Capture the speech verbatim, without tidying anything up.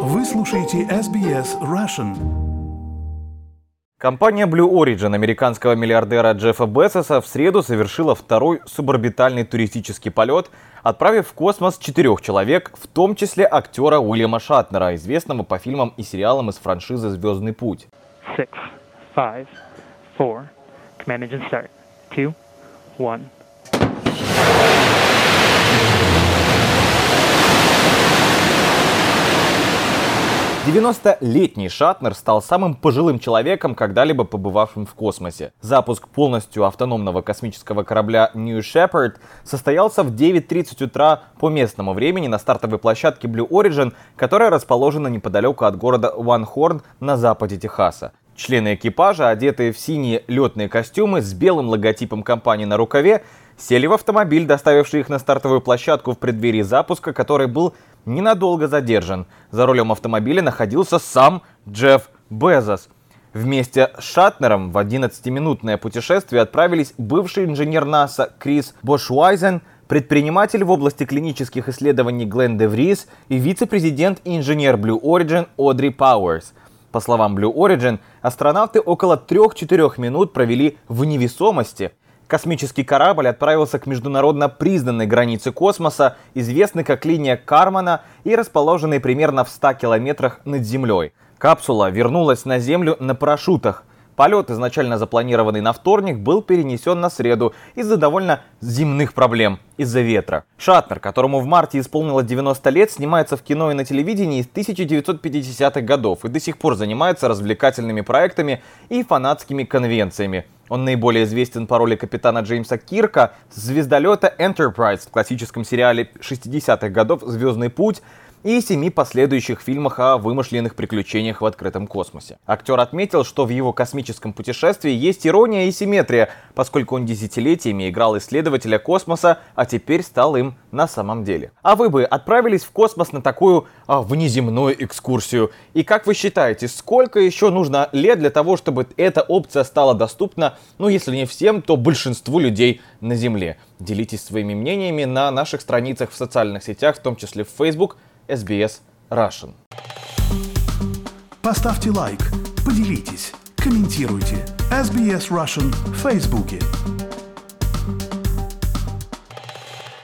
Вы слушаете эс би эс Russian. Компания Blue Origin американского миллиардера Джеффа Безоса в среду совершила второй суборбитальный туристический полет, отправив в космос четырех человек, в том числе актера Уильяма Шатнера, известного по фильмам и сериалам из франшизы «Звездный путь». Six, five, four, command engine start. Two, one. девяностолетний Шатнер стал самым пожилым человеком, когда-либо побывавшим в космосе. Запуск полностью автономного космического корабля New Shepard состоялся в девять тридцать утра по местному времени на стартовой площадке Blue Origin, которая расположена неподалеку от города Ван Хорн на западе Техаса. Члены экипажа, одетые в синие летные костюмы с белым логотипом компании на рукаве, сели в автомобиль, доставивший их на стартовую площадку в преддверии запуска, который был ненадолго задержан. За рулем автомобиля находился сам Джефф Безос. Вместе с Шатнером в одиннадцатиминутное путешествие отправились бывший инженер НАСА Крис Бошуайзен, предприниматель в области клинических исследований Глен де Вриес и вице-президент и инженер Blue Origin Одри Пауэрс. По словам Blue Origin, астронавты около трех-четырех минут провели в невесомости. Космический корабль отправился к международно признанной границе космоса, известной как линия Кармана и расположенной примерно в ста километрах над Землей. Капсула вернулась на Землю на парашютах. Полет, изначально запланированный на вторник, был перенесен на среду из-за довольно земных проблем, из-за ветра. Шатнер, которому в марте исполнилось девяносто лет, снимается в кино и на телевидении с тысяча девятьсот пятидесятых годов и до сих пор занимается развлекательными проектами и фанатскими конвенциями. Он наиболее известен по роли капитана Джеймса Кирка с звездолета Enterprise в классическом сериале шестидесятых годов «Звездный путь» и семи последующих фильмах о вымышленных приключениях в открытом космосе. Актер отметил, что в его космическом путешествии есть ирония и симметрия, поскольку он десятилетиями играл исследователя космоса, а теперь стал им на самом деле. А вы бы отправились в космос на такую а, внеземную экскурсию? И как вы считаете, сколько еще нужно лет для того, чтобы эта опция стала доступна, ну если не всем, то большинству людей на Земле? Делитесь своими мнениями на наших страницах в социальных сетях, в том числе в Facebook, эс би эс Russian. Поставьте лайк, поделитесь, комментируйте. эс би эс Russian в Фейсбуке.